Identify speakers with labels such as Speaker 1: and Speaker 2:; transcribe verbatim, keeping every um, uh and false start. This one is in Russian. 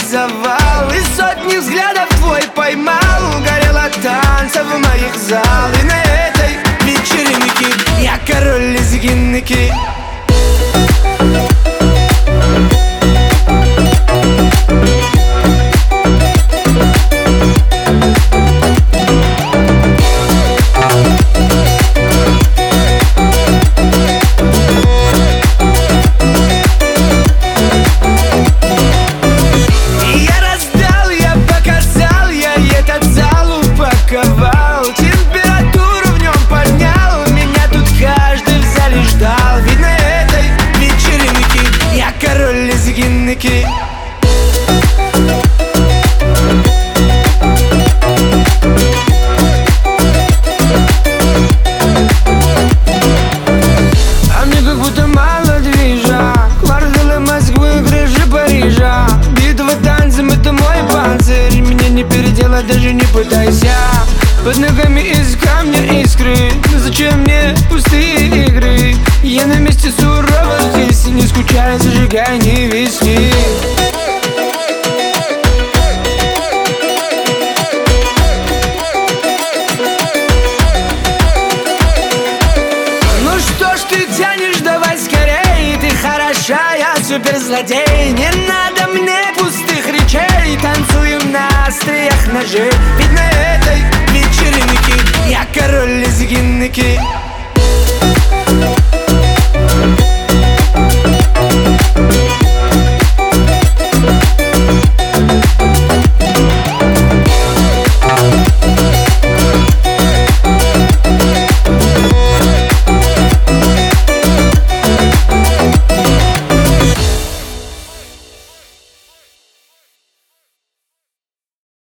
Speaker 1: завал, и сотни взглядов твой поймал. Горело танцев в моих зал, и на этой вечеринке я король лезгинники. Температуру в нем поднял, меня тут каждый в зале ждал. Ведь на этой вечеринке я король лезгинники. А мне как будто мало движа, кварталы Москвы, крыши Парижа. Битва танцем — это мой панцирь, меня не переделать, даже не пытайся. Под ногами из камня искры, но зачем мне пустые игры? Я на месте суровости, не скучай, зажигай, не виски. Ну что ж ты тянешь, давай скорей, ты хороша, я суперзлодей. Не надо мне пустых речей, танцуем на остриях ножей. Ведь на этой вечеринки я король лезгинники.